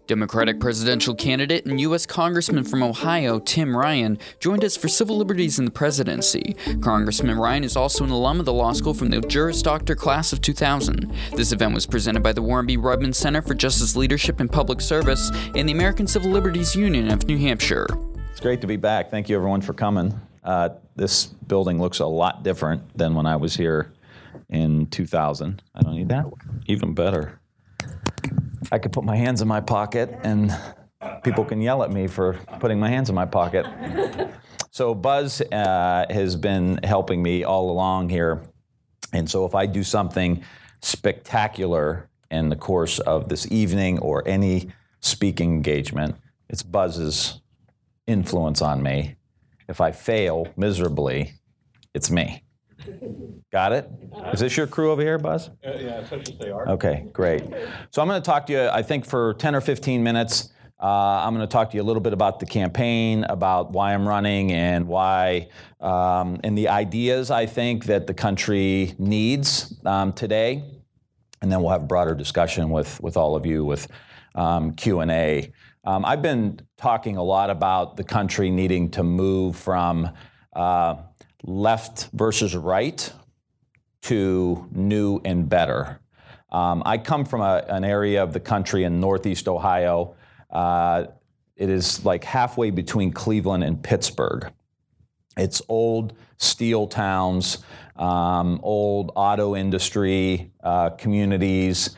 Democratic presidential candidate and U.S. Congressman from Ohio, Tim Ryan, joined us for civil liberties in the presidency. Congressman Ryan is also an alum of the law school from the Juris Doctor class of 2000. This event was presented by the Warren B. Rubin Center for Justice Leadership and Public Service and the American Civil Liberties Union of New Hampshire. It's great to be back. Thank you, everyone, for coming. This building looks a lot different than when I was here in 2000. I don't need that. Even better. I could put my hands in my pocket, and people can yell at me for putting my hands in my pocket. So Buzz has been helping me all along here. And so if I do something spectacular in the course of this evening or any speaking engagement, it's Buzz's influence on me. If I fail miserably, it's me. Got it? Is this your crew over here, Buzz? Yeah, such as they are. Okay, great. So I'm going to talk to you, I think, for 10 or 15 minutes. I'm going to talk to you a little bit about the campaign, about why I'm running, and why, and the ideas I think that the country needs today. And then we'll have a broader discussion with all of you with Q&A. I've been talking a lot about the country needing to move from left versus right to new and better. I come from an area of the country in Northeast Ohio. It is like halfway between Cleveland and Pittsburgh. It's old steel towns, old auto industry communities,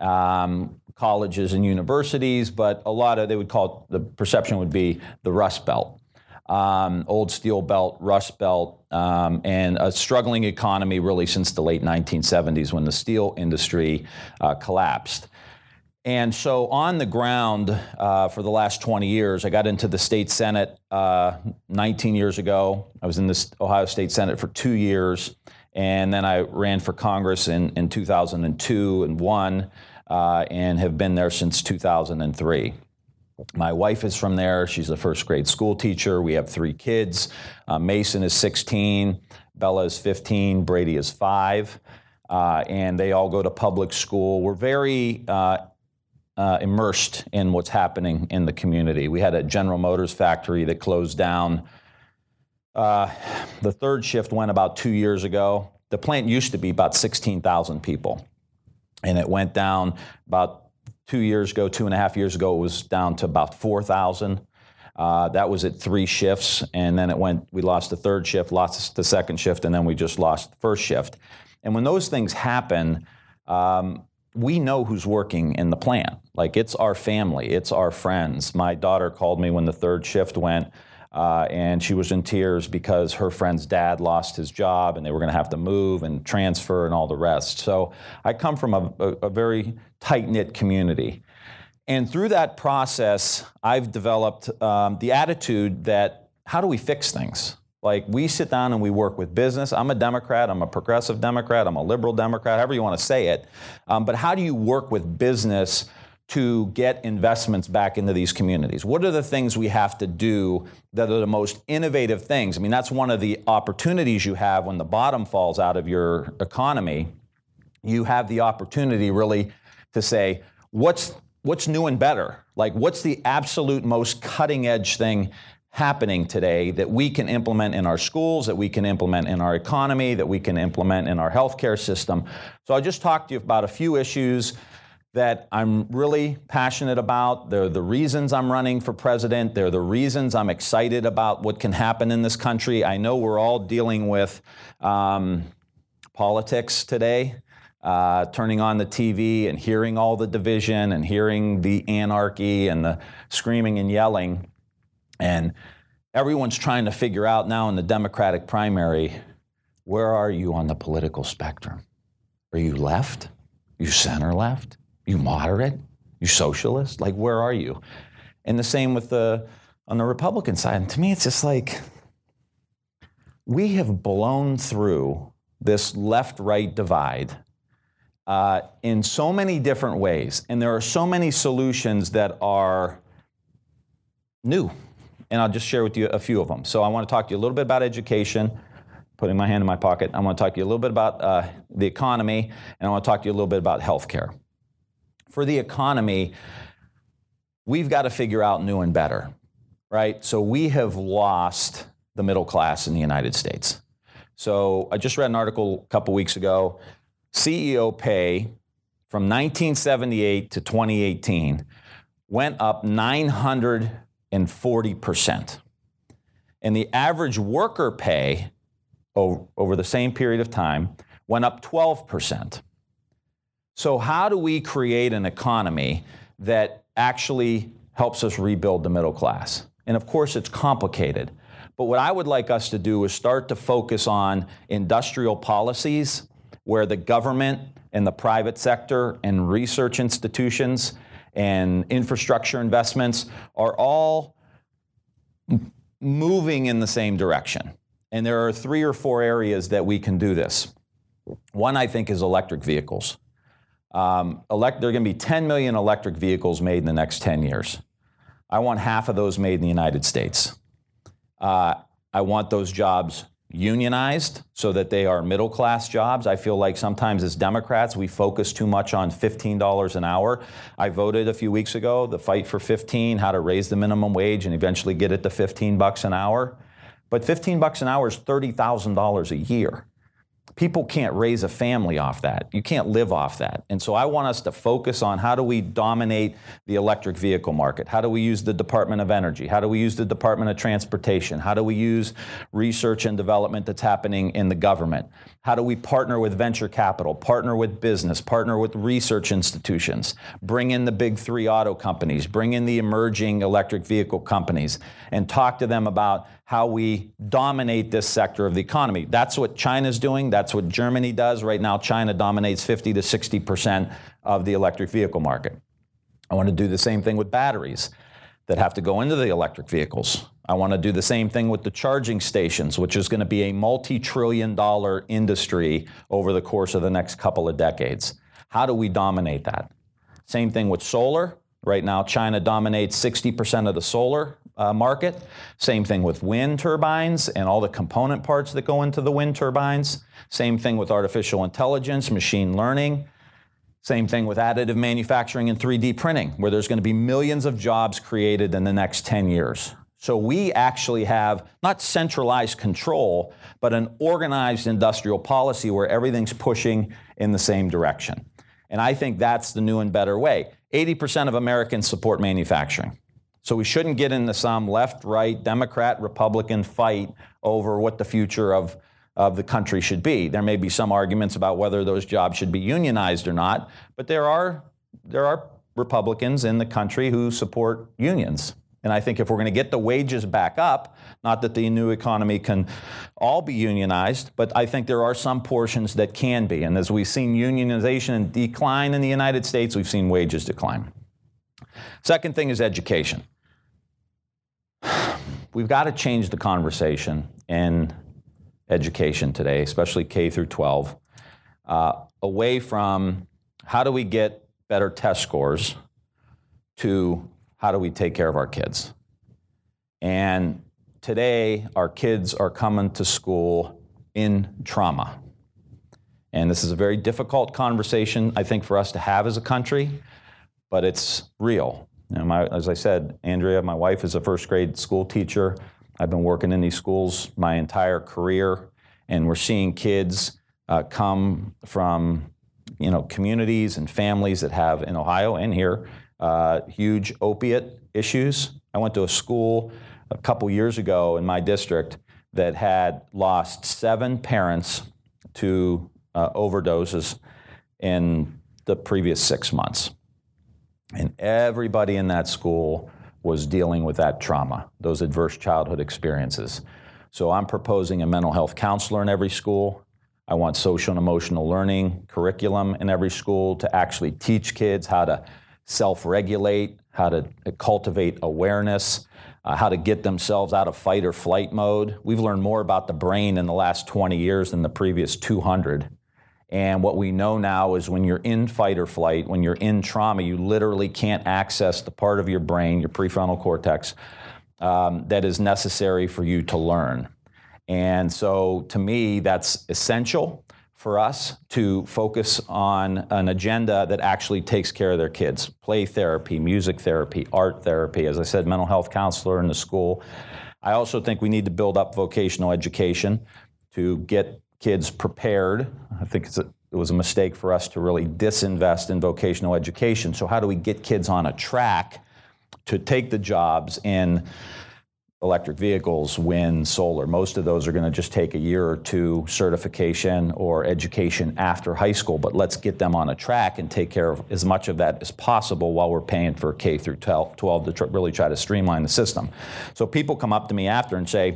colleges and universities, but a lot of, they would call it, the perception would be the Rust Belt. Old steel belt, Rust Belt, and a struggling economy really since the late 1970s when the steel industry collapsed. And so on the ground for the last 20 years, I got into the state Senate 19 years ago. I was in the Ohio State Senate for 2 years, and then I ran for Congress in 2002 and won, and have been there since 2003. My wife is from there. She's a first grade school teacher. We have 3 kids. Mason is 16, Bella is 15, Brady is 5, and they all go to public school. We're very immersed in what's happening in the community. We had a General Motors factory that closed down. The third shift went about 2 years ago. The plant used to be about 16,000 people, and it went down about 2 years ago, 2.5 years ago, it was down to about 4,000. That was at 3 shifts, and then we lost the third shift, lost the second shift, and then we just lost the first shift. And when those things happen, we know who's working in the plant. Like, it's our family, it's our friends. My daughter called me when the third shift went, and she was in tears because her friend's dad lost his job, and they were going to have to move and transfer and all the rest. So I come from a very tight-knit community. And through that process, I've developed the attitude that, how do we fix things? Like, we sit down and we work with business. I'm a Democrat, I'm a progressive Democrat, I'm a liberal Democrat, however you want to say it. But how do you work with business to get investments back into these communities? What are the things we have to do that are the most innovative things? I mean, that's one of the opportunities you have when the bottom falls out of your economy. You have the opportunity really to say, what's new and better? Like, what's the absolute most cutting edge thing happening today that we can implement in our schools, that we can implement in our economy, that we can implement in our healthcare system? So I just talked to you about a few issues that I'm really passionate about. They're the reasons I'm running for president. They're the reasons I'm excited about what can happen in this country. I know we're all dealing with politics today. Turning on the TV and hearing all the division and hearing the anarchy and the screaming and yelling. And everyone's trying to figure out now in the Democratic primary, where are you on the political spectrum? Are you left? You center left? You moderate? You socialist? Like, where are you? And the same with on the Republican side. And to me, it's just like, we have blown through this left-right divide in so many different ways. And there are so many solutions that are new. And I'll just share with you a few of them. So I want to talk to you a little bit about education, putting my hand in my pocket. I want to talk to you a little bit about the economy, and I want to talk to you a little bit about healthcare. For the economy, we've got to figure out new and better, right? So we have lost the middle class in the United States. So I just read an article a couple weeks ago. CEO pay from 1978 to 2018 went up 940%. And the average worker pay over the same period of time went up 12%. So how do we create an economy that actually helps us rebuild the middle class? And of course, it's complicated. But what I would like us to do is start to focus on industrial policies where the government and the private sector and research institutions and infrastructure investments are all moving in the same direction. And there are 3 or 4 areas that we can do this. One, I think, is electric vehicles. There are going to be 10 million electric vehicles made in the next 10 years. I want half of those made in the United States. I want those jobs unionized so that they are middle-class jobs. I feel like sometimes as Democrats, we focus too much on $15 an hour. I voted a few weeks ago, the fight for 15, how to raise the minimum wage and eventually get it to $15 an hour. But $15 an hour is $30,000 a year. People can't raise a family off that. You can't live off that. And so I want us to focus on how do we dominate the electric vehicle market? How do we use the Department of Energy? How do we use the Department of Transportation? How do we use research and development that's happening in the government? How do we partner with venture capital, partner with business, partner with research institutions, bring in the big 3 auto companies, bring in the emerging electric vehicle companies, and talk to them about how we dominate this sector of the economy. That's what China's doing. That's what Germany does. Right now, China dominates 50 to 60% of the electric vehicle market. I want to do the same thing with batteries that have to go into the electric vehicles. I want to do the same thing with the charging stations, which is going to be a multi-trillion-dollar industry over the course of the next couple of decades. How do we dominate that? Same thing with solar. Right now, China dominates 60% of the solar market. Same thing with wind turbines and all the component parts that go into the wind turbines. Same thing with artificial intelligence, machine learning. Same thing with additive manufacturing and 3D printing, where there's going to be millions of jobs created in the next 10 years. So we actually have not centralized control, but an organized industrial policy where everything's pushing in the same direction. And I think that's the new and better way. 80% of Americans support manufacturing. So we shouldn't get into some left, right, Democrat, Republican fight over what the future of the country should be. There may be some arguments about whether those jobs should be unionized or not, but there are Republicans in the country who support unions. And I think if we're going to get the wages back up, not that the new economy can all be unionized, but I think there are some portions that can be. And as we've seen unionization decline in the United States, we've seen wages decline. Second thing is education. We've got to change the conversation in education today, especially K through 12, away from how do we get better test scores to how do we take care of our kids? And today, our kids are coming to school in trauma. And this is a very difficult conversation, I think, for us to have as a country, but it's real. You know, as I said, Andrea, my wife, is a first grade school teacher. I've been working in these schools my entire career, and we're seeing kids come from, communities and families that have, in Ohio and here, huge opiate issues. I went to a school a couple years ago in my district that had lost 7 parents to overdoses in the previous 6 months. And everybody in that school was dealing with that trauma, those adverse childhood experiences. So I'm proposing a mental health counselor in every school. I want social and emotional learning curriculum in every school to actually teach kids how to self-regulate, how to cultivate awareness, how to get themselves out of fight or flight mode. We've learned more about the brain in the last 20 years than the previous 200. And what we know now is when you're in fight or flight, when you're in trauma, you literally can't access the part of your brain, your prefrontal cortex, that is necessary for you to learn. And so to me, that's essential for us to focus on an agenda that actually takes care of their kids. Play therapy, music therapy, art therapy, as I said, mental health counselor in the school. I also think we need to build up vocational education to get kids prepared. I think it was a mistake for us to really disinvest in vocational education. So how do we get kids on a track to take the jobs in electric vehicles, wind, solar? Most of those are going to just take a year or two certification or education after high school, but let's get them on a track and take care of as much of that as possible while we're paying for K through 12 to really try to streamline the system. So people come up to me after and say,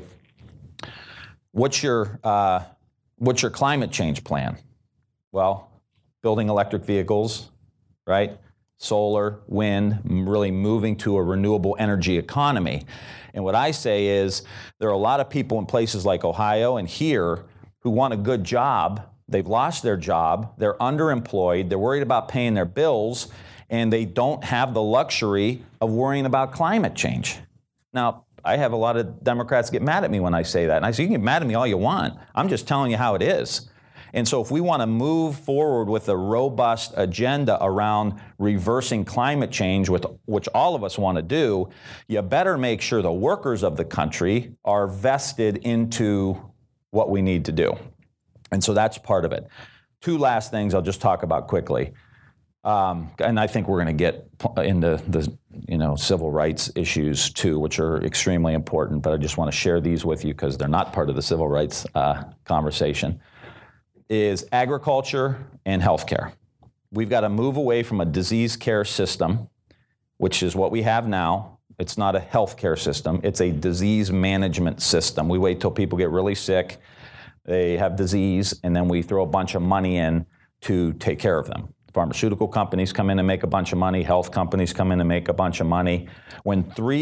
what's your climate change plan? Well, building electric vehicles, right? Solar, wind, really moving to a renewable energy economy. And what I say is there are a lot of people in places like Ohio and here who want a good job. They've lost their job, they're underemployed, they're worried about paying their bills, and they don't have the luxury of worrying about climate change. Now, I have a lot of Democrats get mad at me when I say that. And I say, you can get mad at me all you want. I'm just telling you how it is. And so if we want to move forward with a robust agenda around reversing climate change, which all of us want to do, you better make sure the workers of the country are vested into what we need to do. And so that's part of it. Two last things I'll just talk about quickly. And I think we're going to get into the civil rights issues too, which are extremely important, but I just want to share these with you because they're not part of the civil rights conversation. Is agriculture and healthcare. We've got to move away from a disease care system, which is what we have now. It's not a healthcare system. It's a disease management system. We wait till people get really sick, they have disease, and then we throw a bunch of money in to take care of them. Pharmaceutical companies come in and make a bunch of money. Health companies come in and make a bunch of money. When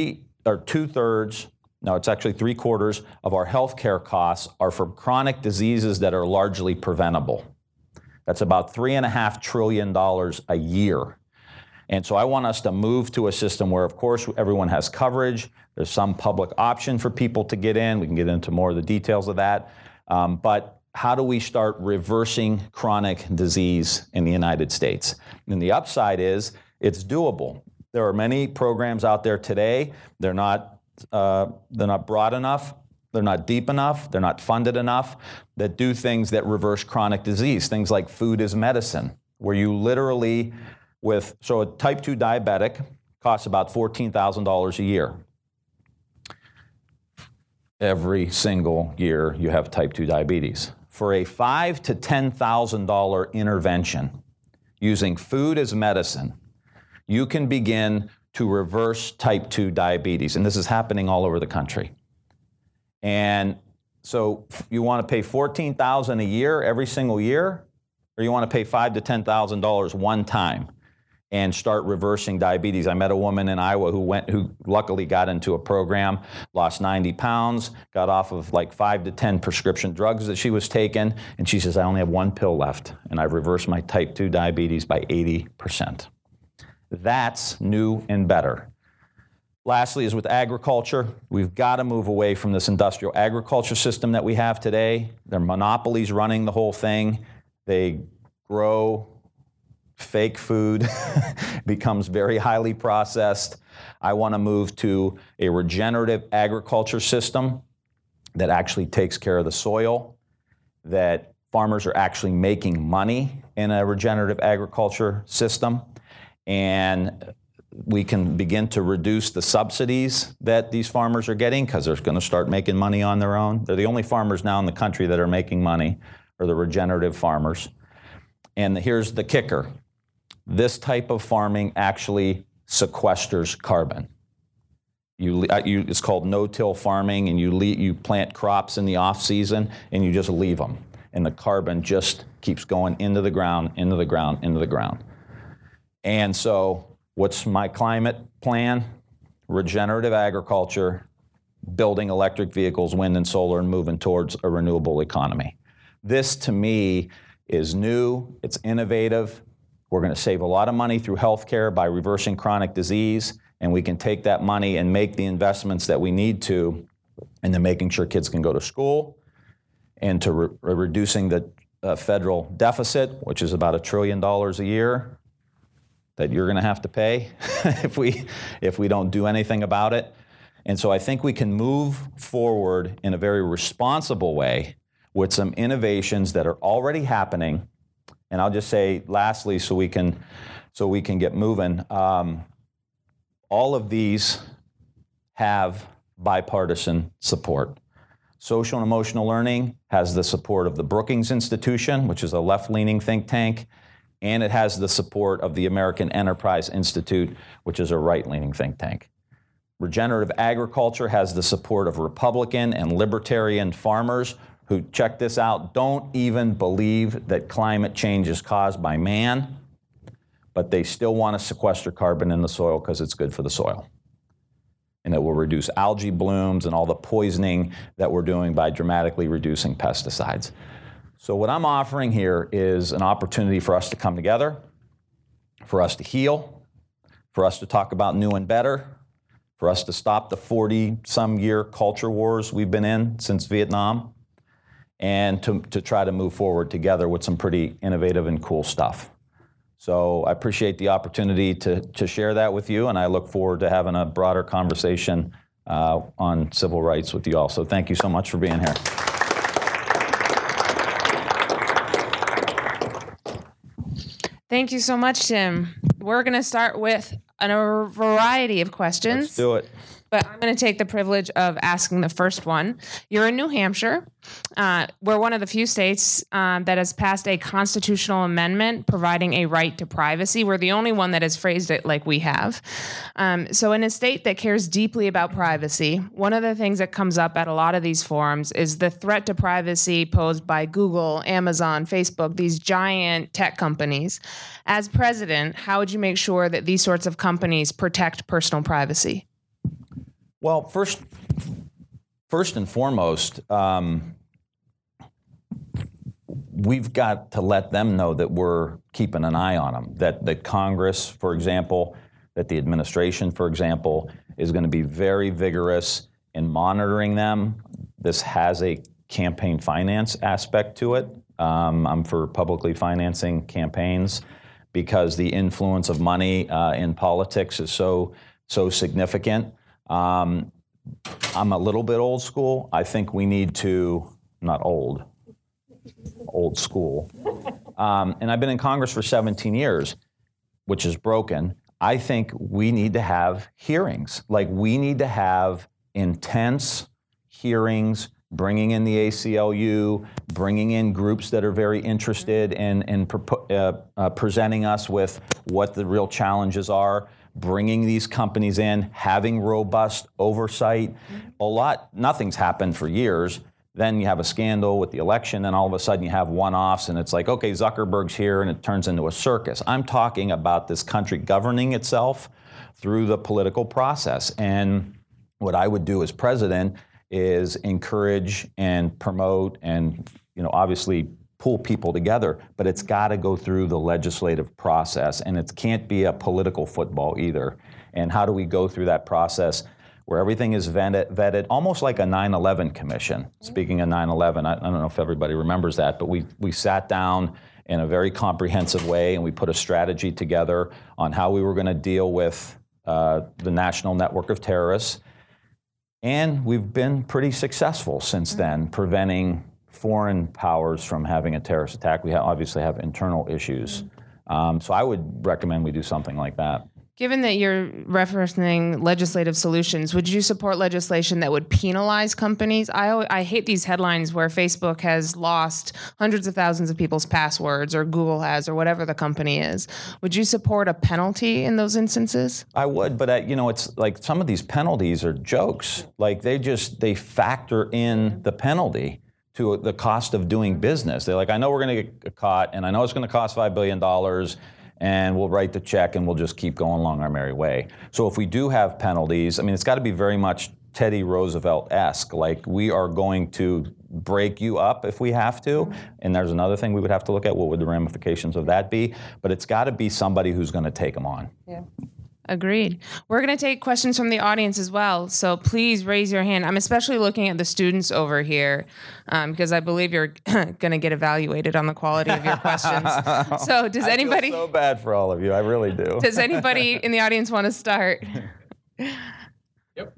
3/4 of our healthcare costs are from chronic diseases that are largely preventable. That's about $3.5 trillion a year. And so I want us to move to a system where, of course, everyone has coverage. There's some public option for people to get in. We can get into more of the details of that. But how do we start reversing chronic disease in the United States? And the upside is it's doable. There are many programs out there today. They're not broad enough, they're not deep enough, they're not funded enough, that do things that reverse chronic disease, things like food as medicine, where you literally so a type 2 diabetic costs about $14,000 a year. Every single year you have type 2 diabetes. For a $5,000 to $10,000 intervention using food as medicine, you can begin to reverse type 2 diabetes. And this is happening all over the country. And so you want to pay $14,000 a year every single year, or you want to pay $5,000 to $10,000 one time and start reversing diabetes? I met a woman in Iowa who luckily got into a program, lost 90 pounds, got off of like 5 to 10 prescription drugs that she was taking, and she says, I only have one pill left, and I've reversed my type 2 diabetes by 80%. That's new and better. Lastly is with agriculture. We've got to move away from this industrial agriculture system that we have today. They're monopolies running the whole thing. They grow fake food, becomes very highly processed. I want to move to a regenerative agriculture system that actually takes care of the soil, that farmers are actually making money in a regenerative agriculture system. And we can begin to reduce the subsidies that these farmers are getting because they're going to start making money on their own. They're the only farmers now in the country that are making money, are the regenerative farmers. And here's the kicker. This type of farming actually sequesters carbon. It's called no-till farming, and you plant crops in the off-season, and you just leave them. And the carbon just keeps going into the ground, into the ground, into the ground. And so what's my climate plan? Regenerative agriculture, building electric vehicles, wind and solar, and moving towards a renewable economy. This, to me, is new, it's innovative. We're going to save a lot of money through healthcare by reversing chronic disease, and we can take that money and make the investments that we need to into making sure kids can go to school and to reducing the a federal deficit, which is about $1 trillion a year, that you're going to have to pay if we don't do anything about it. And so I think we can move forward in a very responsible way with some innovations that are already happening. And I'll just say lastly, so we can get moving, all of these have bipartisan support. Social and emotional learning has the support of the Brookings Institution, which is a left-leaning think tank, and it has the support of the American Enterprise Institute, which is a right-leaning think tank. Regenerative agriculture has the support of Republican and libertarian farmers who, check this out, don't even believe that climate change is caused by man, but they still want to sequester carbon in the soil because it's good for the soil. And it will reduce algae blooms and all the poisoning that we're doing by dramatically reducing pesticides. So what I'm offering here is an opportunity for us to come together, for us to heal, for us to talk about new and better, for us to stop the 40-some-year culture wars we've been in since Vietnam, and to try to move forward together with some pretty innovative and cool stuff. So I appreciate the opportunity to share that with you, and I look forward to having a broader conversation on civil rights with you all. So thank you so much for being here. Thank you so much, Tim. We're going to start with a variety of questions. Let's do it. But I'm going to take the privilege of asking the first one. You're in New Hampshire. We're one of the few states that has passed a constitutional amendment providing a right to privacy. We're the only one that has phrased it like we have. So in a state that cares deeply about privacy, one of the things that comes up at a lot of these forums is the threat to privacy posed by Google, Amazon, Facebook, these giant tech companies. As president, how would you make sure that these sorts of companies protect personal privacy? Well, first and foremost, we've got to let them know that we're keeping an eye on them, that Congress, for example, that the administration, for example, is going to be very vigorous in monitoring them. This has a campaign finance aspect to it. I'm for publicly financing campaigns because the influence of money in politics is so significant. I'm a little bit old school. I think we need to, not old school. And I've been in Congress for 17 years, which is broken. I think we need to have hearings. Like, we need to have intense hearings, bringing in the ACLU, bringing in groups that are very interested in presenting us with what the real challenges are, bringing these companies in, having robust oversight. Nothing's happened for years. Then you have a scandal with the election, and all of a sudden you have one-offs, and it's like, okay, Zuckerberg's here, and it turns into a circus. I'm talking about this country governing itself through the political process. And what I would do as president is encourage and promote and, obviously pull people together, but it's got to go through the legislative process, and it can't be a political football either. And how do we go through that process where everything is vetted, almost like a 9/11 commission? Speaking of 9/11, I don't know if everybody remembers that, but we sat down in a very comprehensive way, and we put a strategy together on how we were going to deal with the national network of terrorists. And we've been pretty successful since then, preventing foreign powers from having a terrorist attack. We obviously have internal issues. So I would recommend we do something like that. Given that you're referencing legislative solutions, would you support legislation that would penalize companies? I hate these headlines where Facebook has lost hundreds of thousands of people's passwords, or Google has, or whatever the company is. Would you support a penalty in those instances? I would, but it's like some of these penalties are jokes. Like they factor in the penalty to the cost of doing business. They're like, I know we're going to get caught, and I know it's going to cost $5 billion, and we'll write the check, and we'll just keep going along our merry way. So if we do have penalties, it's got to be very much Teddy Roosevelt-esque. Like, we are going to break you up if we have to. And there's another thing we would have to look at. What would the ramifications of that be? But it's got to be somebody who's going to take them on. Yeah. Agreed. We're going to take questions from the audience as well. So please raise your hand. I'm especially looking at the students over here because I believe you're going to get evaluated on the quality of your questions. So does anybody... I feel so bad for all of you. I really do. Does anybody in the audience want to start? Yep.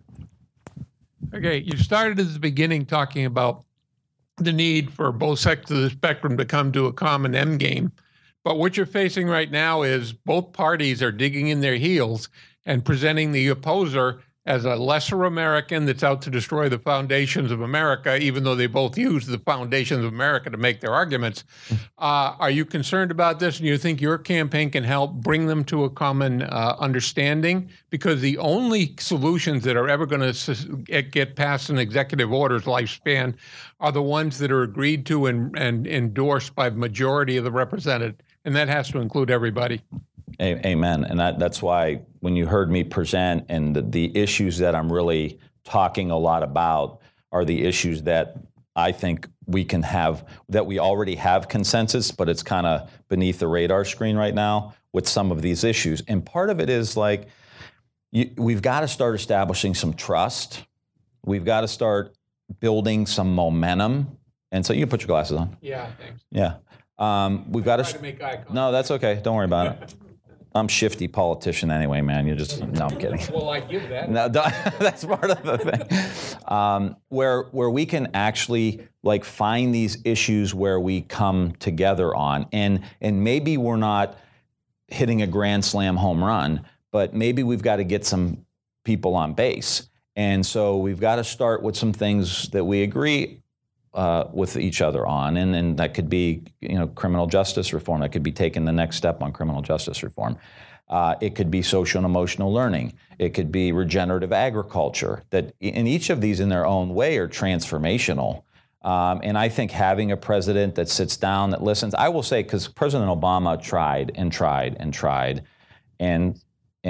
Okay, you started at the beginning talking about the need for both sides of the spectrum to come to a common end game. But what you're facing right now is both parties are digging in their heels and presenting the opposer as a lesser American that's out to destroy the foundations of America, even though they both use the foundations of America to make their arguments. Are you concerned about this, and you think your campaign can help bring them to a common understanding? Because the only solutions that are ever going to get past an executive order's lifespan are the ones that are agreed to and endorsed by the majority of the represented, and that has to include everybody. Amen. And that's why when you heard me present and the issues that I'm really talking a lot about are the issues that I think we can have, that we already have consensus, but it's kind of beneath the radar screen right now with some of these issues. And part of it is like, we've got to start establishing some trust. We've got to start building some momentum. And so you can put your glasses on. Yeah, thanks. Yeah. We've got to make eye contact. No, that's okay. Don't worry about it. I'm shifty politician anyway, man. You're just, no, I'm kidding. Well, I give that. No, that's part of the thing. Where we can actually like find these issues where we come together on, and maybe we're not hitting a grand slam home run, but maybe we've got to get some people on base. And so we've got to start with some things that we agree with each other on, and that could be, criminal justice reform. That could be taking the next step on criminal justice reform. It could be social and emotional learning. It could be regenerative agriculture. That in each of these, in their own way, are transformational. And I think having a president that sits down, that listens. I will say, because President Obama tried and tried and tried, and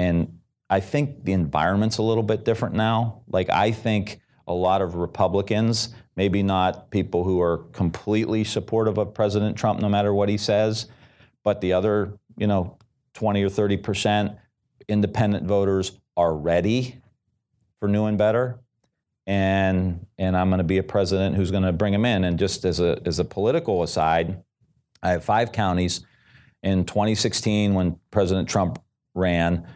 I think the environment's a little bit different now. Like, I think a lot of Republicans, maybe not people who are completely supportive of President Trump no matter what he says, but the other, 20 or 30% independent voters are ready for new and better. And I'm going to be a president who's going to bring them in. And just as a political aside, I have 5 counties. In 2016, when President Trump ran,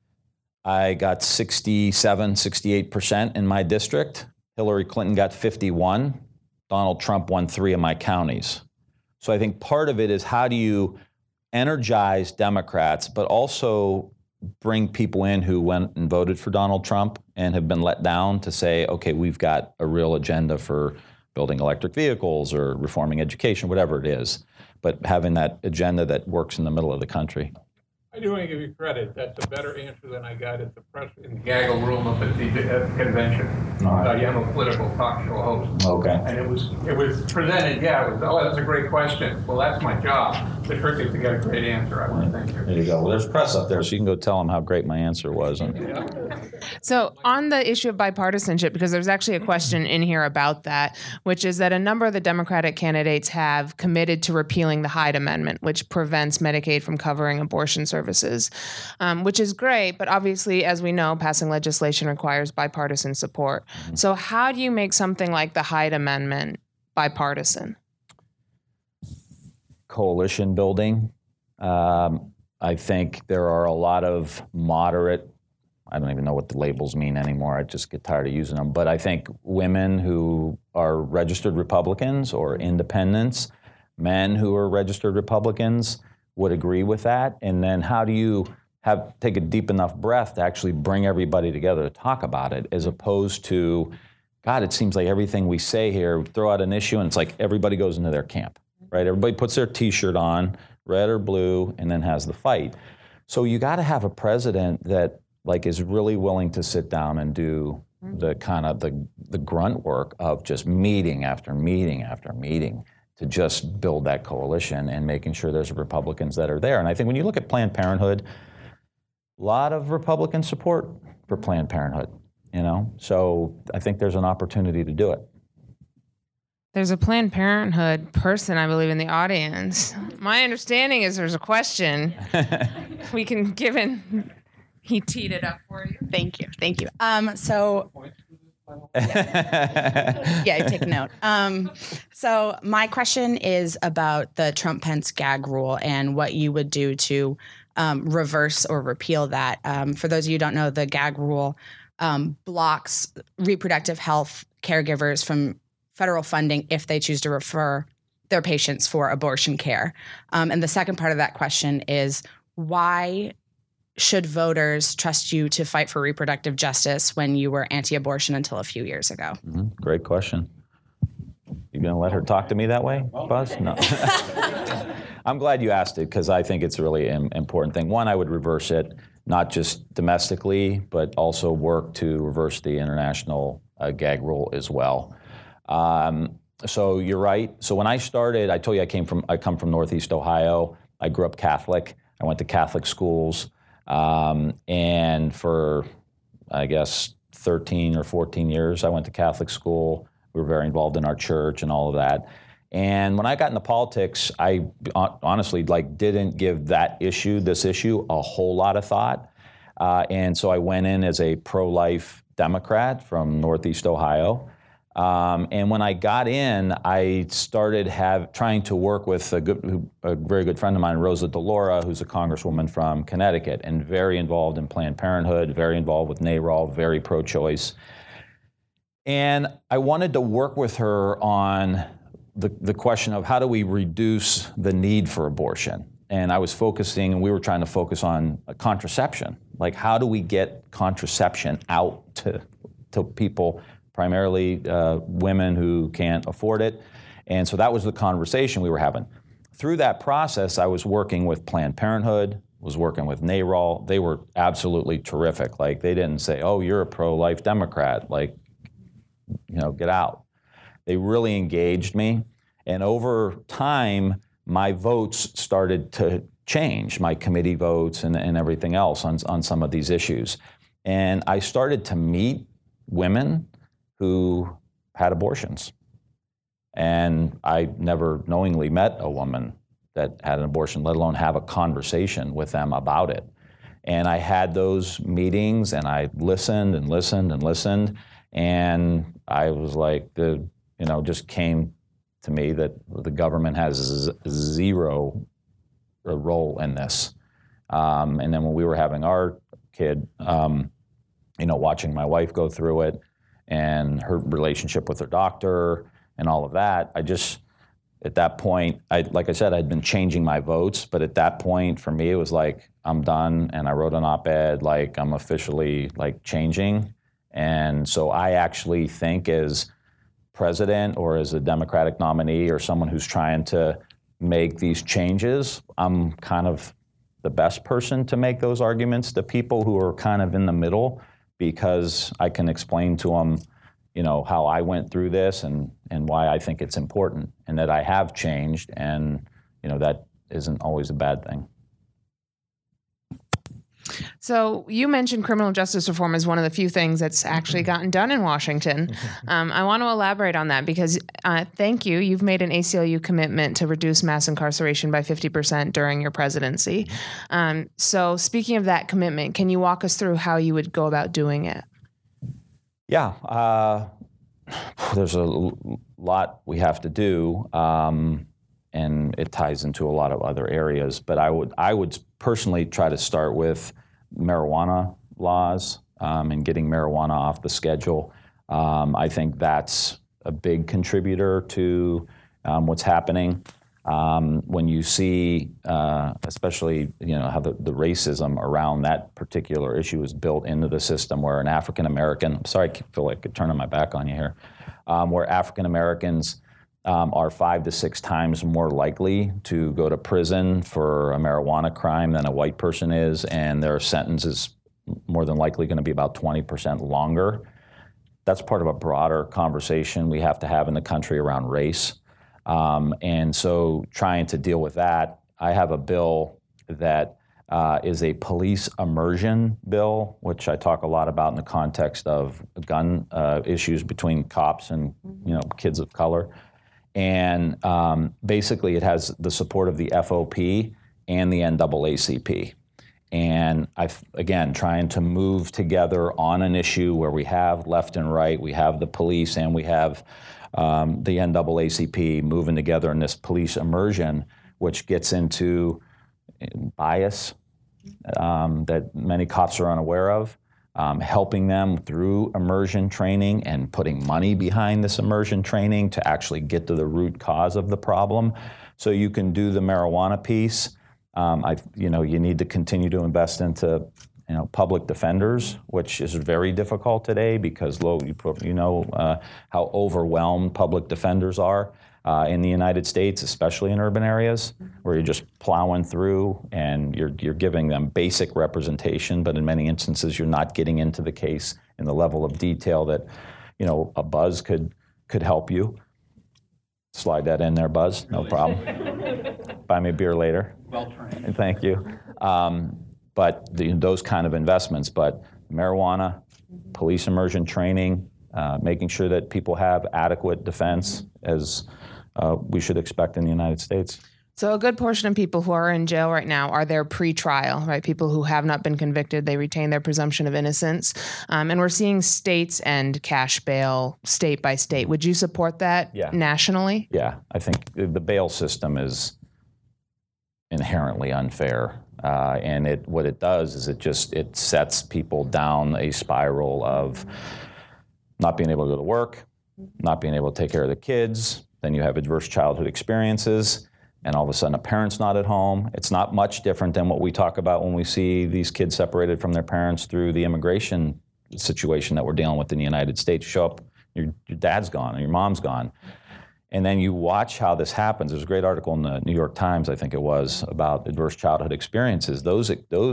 I got 67, 68% in my district. Hillary Clinton got 51. Donald Trump won 3 of my counties. So I think part of it is, how do you energize Democrats, but also bring people in who went and voted for Donald Trump and have been let down, to say, okay, we've got a real agenda for building electric vehicles or reforming education, whatever it is, but having that agenda that works in the middle of the country. I do want to give you credit. That's a better answer than I got at the press in the gaggle room up at the convention. Right. I'm a political talk show host. Okay. And it was presented. That's a great question. Well, that's my job. The trick is to get a great answer. I want to thank you. There you go. Well, there's press up there, so you can go tell them how great my answer was. So on the issue of bipartisanship, because there's actually a question in here about that, which is that a number of the Democratic candidates have committed to repealing the Hyde Amendment, which prevents Medicaid from covering abortion services, which is great. But obviously, as we know, passing legislation requires bipartisan support. Mm-hmm. So how do you make something like the Hyde Amendment bipartisan? Coalition building. I think there are a lot of moderate, I don't even know what the labels mean anymore. I just get tired of using them. But I think women who are registered Republicans or independents, men who are registered Republicans, would agree with that. And then how do you take a deep enough breath to actually bring everybody together to talk about it, as opposed to, God, it seems like everything we say here, we throw out an issue and it's like everybody goes into their camp, right? Everybody puts their T-shirt on, red or blue, and then has the fight. So you got to have a president that is really willing to sit down and do the kind of the grunt work of just meeting after meeting after meeting to just build that coalition and making sure there's Republicans that are there. And I think when you look at Planned Parenthood, a lot of Republican support for Planned Parenthood, So I think there's an opportunity to do it. There's a Planned Parenthood person, I believe, in the audience. My understanding is there's a question we can give in. He teed it up for you. Thank you. Yeah, take a note. So my question is about the Trump-Pence gag rule and what you would do to reverse or repeal that. For those of you who don't know, the gag rule blocks reproductive health caregivers from federal funding if they choose to refer their patients for abortion care. And the second part of that question is, why should voters trust you to fight for reproductive justice when you were anti-abortion until a few years ago? Mm-hmm. Great question. You going to let her talk to me that way, Buzz? No. I'm glad you asked it because I think it's a really important thing. One, I would reverse it, not just domestically, but also work to reverse the international gag rule as well. So you're right. So when I started, I told you I come from Northeast Ohio. I grew up Catholic. I went to Catholic schools. And for, I guess, 13 or 14 years, I went to Catholic school. We were very involved in our church and all of that. And when I got into politics, I honestly didn't give this issue, a whole lot of thought. And so I went in as a pro-life Democrat from Northeast Ohio. And when I got in, I started trying to work with a very good friend of mine, Rosa DeLauro, who's a congresswoman from Connecticut, and very involved in Planned Parenthood, very involved with NARAL, very pro-choice. And I wanted to work with her on the question of how do we reduce the need for abortion. And we were trying to focus on contraception. Like, how do we get contraception out to people, primarily women who can't afford it? And so that was the conversation we were having. Through that process, I was working with Planned Parenthood, was working with NARAL. They were absolutely terrific. Like, they didn't say, oh, you're a pro-life Democrat, get out. They really engaged me. And over time, my votes started to change, my committee votes and everything else on some of these issues. And I started to meet women who had abortions. And I never knowingly met a woman that had an abortion, let alone have a conversation with them about it. And I had those meetings, and I listened and listened and listened. And I was like, just came to me that the government has zero role in this. And then when we were having our kid, watching my wife go through it and her relationship with her doctor and all of that, at that point, like I said, I'd been changing my votes, but at that point, for me, it was like, I'm done. And I wrote an op-ed, I'm officially changing. And so I actually think as president or as a Democratic nominee or someone who's trying to make these changes, I'm kind of the best person to make those arguments to people who are kind of in the middle, because I can explain to them, how I went through this and why I think it's important and that I have changed, and, that isn't always a bad thing. So you mentioned criminal justice reform as one of the few things that's actually gotten done in Washington. I want to elaborate on that because, thank you, you've made an ACLU commitment to reduce mass incarceration by 50% during your presidency. So speaking of that commitment, can you walk us through how you would go about doing it? Yeah, there's a lot we have to do, and it ties into a lot of other areas. But I would personally try to start with marijuana laws and getting marijuana off the schedule. I think that's a big contributor to what's happening. When you see, especially, how the racism around that particular issue is built into the system, where an African American, I'm sorry, I feel like I'm turning my back on you here, where African Americans are 5 to 6 times more likely to go to prison for a marijuana crime than a white person is, and their sentence is more than likely going to be about 20% longer. That's part of a broader conversation we have to have in the country around race. And so trying to deal with that, I have a bill that is a police immersion bill, which I talk a lot about in the context of gun issues between cops and kids of color. And basically it has the support of the FOP and the NAACP. And again, trying to move together on an issue where we have left and right, we have the police and we have the NAACP moving together in this police immersion, which gets into bias that many cops are unaware of, helping them through immersion training and putting money behind this immersion training to actually get to the root cause of the problem. So you can do the marijuana piece. You need to continue to invest into public defenders, which is very difficult today because how overwhelmed public defenders are in the United States, especially in urban areas where you're just plowing through and you're giving them basic representation, but in many instances you're not getting into the case in the level of detail that a Buzz could help you. Slide that in there, Buzz. No problem. Buy me a beer later. Well trained. Thank you. But those kind of investments, but marijuana, police immersion training, making sure that people have adequate defense as we should expect in the United States. So a good portion of people who are in jail right now are there pre-trial, right? People who have not been convicted, they retain their presumption of innocence. And we're seeing states end cash bail state by state. Would you support that nationally? Yeah, I think the bail system is inherently unfair. And what it does is it sets people down a spiral of not being able to go to work, not being able to take care of the kids. Then you have adverse childhood experiences, and all of a sudden a parent's not at home. It's not much different than what we talk about when we see these kids separated from their parents through the immigration situation that we're dealing with in the United States. Show up, your dad's gone, or your mom's gone. And then you watch how this happens. There's a great article in the New York Times, I think it was, about adverse childhood experiences. Those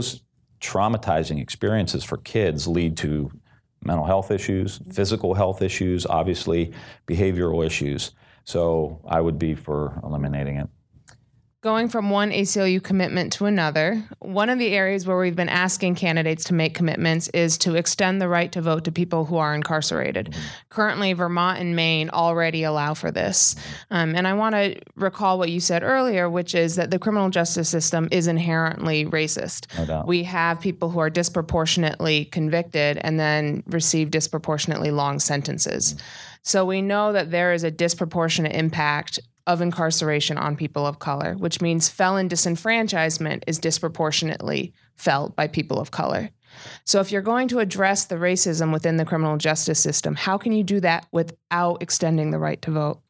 traumatizing experiences for kids lead to mental health issues, physical health issues, obviously behavioral issues. So I would be for eliminating it. Going from one ACLU commitment to another, one of the areas where we've been asking candidates to make commitments is to extend the right to vote to people who are incarcerated. Currently, Vermont and Maine already allow for this. And I want to recall what you said earlier, which is that the criminal justice system is inherently racist. No doubt. We have people who are disproportionately convicted and then receive disproportionately long sentences. So we know that there is a disproportionate impact of incarceration on people of color, which means felon disenfranchisement is disproportionately felt by people of color. So if you're going to address the racism within the criminal justice system, how can you do that without extending the right to vote?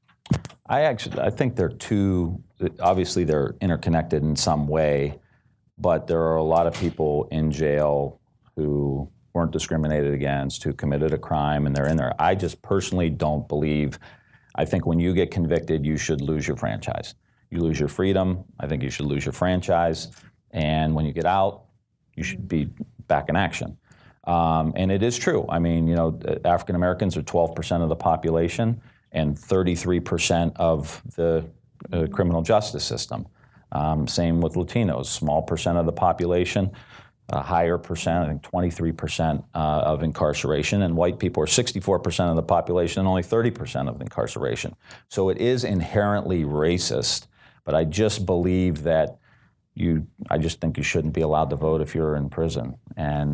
I think obviously they're interconnected in some way, but there are a lot of people in jail who weren't discriminated against, who committed a crime, and they're in there. I just personally don't believe. I think when you get convicted, you should lose your franchise. You lose your freedom. I think you should lose your franchise. And when you get out, you should be back in action. And it is true. I mean, African Americans are 12% of the population and 33% of the criminal justice system. Same with Latinos, small percent of the population. A higher percent, I think 23% of incarceration, and white people are 64% of the population and only 30% of incarceration. So it is inherently racist, but I just believe that I just think you shouldn't be allowed to vote if you're in prison. And,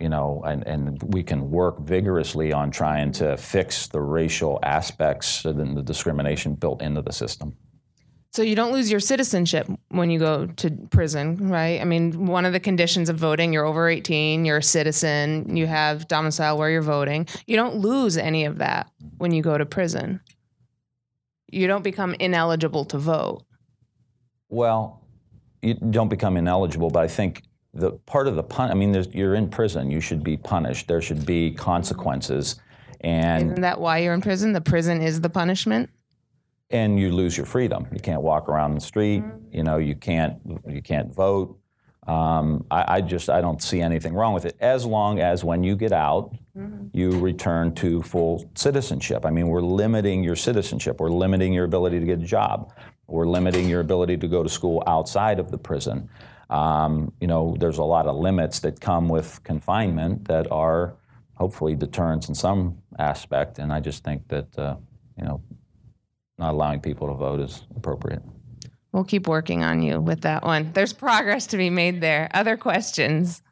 and we can work vigorously on trying to fix the racial aspects and the discrimination built into the system. So you don't lose your citizenship when you go to prison, right? I mean, one of the conditions of voting, you're over 18, you're a citizen, you have domicile where you're voting. You don't lose any of that when you go to prison. You don't become ineligible to vote. Well, you don't become ineligible, but I think the part of the you're in prison, you should be punished. There should be consequences. And isn't that why you're in prison? The prison is the punishment? And you lose your freedom. You can't walk around the street. You can't vote. I don't see anything wrong with it as long as when you get out, you return to full citizenship. I mean, we're limiting your citizenship. We're limiting your ability to get a job. We're limiting your ability to go to school outside of the prison. There's a lot of limits that come with confinement that are hopefully deterrents in some aspect. And I just think that, not allowing people to vote is appropriate. We'll keep working on you with that one. There's progress to be made there. Other questions?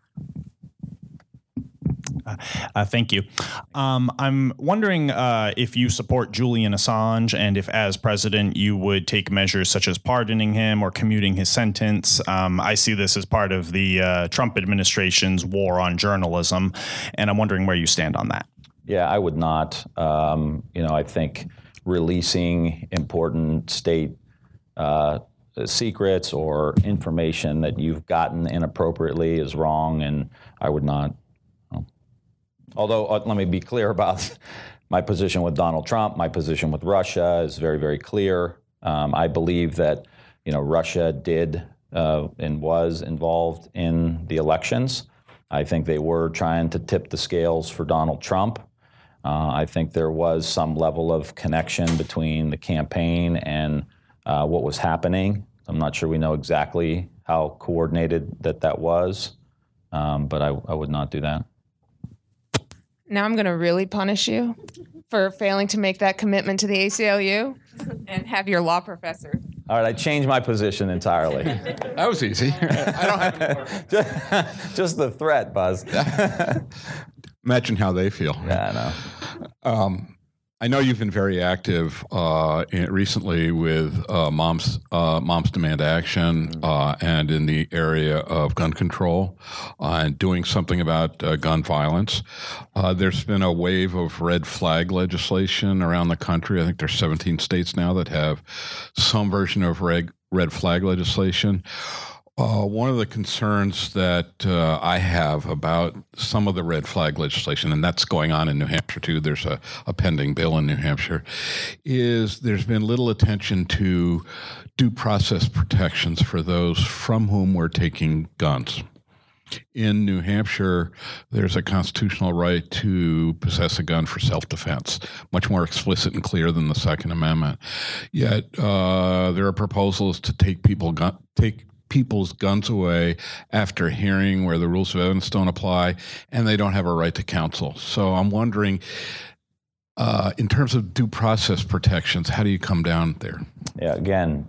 Thank you. I'm wondering if you support Julian Assange and if, as president, you would take measures such as pardoning him or commuting his sentence. I see this as part of the Trump administration's war on journalism, and I'm wondering where you stand on that. Yeah, I would not. I think releasing important state secrets or information that you've gotten inappropriately is wrong, and I would not. Although, let me be clear about my position with Donald Trump. My position with Russia is very, very clear. I believe that, Russia did and was involved in the elections. I think they were trying to tip the scales for Donald Trump. I think there was some level of connection between the campaign and what was happening. I'm not sure we know exactly how coordinated that was, but I would not do that. Now I'm going to really punish you for failing to make that commitment to the ACLU and have your law professor. All right, I changed my position entirely. That was easy. I don't have any more. Just the threat, Buzz. Imagine how they feel. Yeah, I know. I know you've been very active recently with Moms Demand Action and in the area of gun control and doing something about gun violence. There's been a wave of red flag legislation around the country. I think there's 17 states now that have some version of red flag legislation. One of the concerns that I have about some of the red flag legislation, and that's going on in New Hampshire too, there's a pending bill in New Hampshire, is there's been little attention to due process protections for those from whom we're taking guns. In New Hampshire, there's a constitutional right to possess a gun for self-defense, much more explicit and clear than the Second Amendment. Yet there are proposals to take people's guns away after hearing where the rules of evidence don't apply, and they don't have a right to counsel. So I'm wondering, in terms of due process protections, how do you come down there? Yeah, again,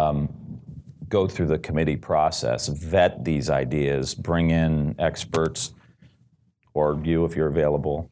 go through the committee process, vet these ideas, bring in experts, or you if you're available,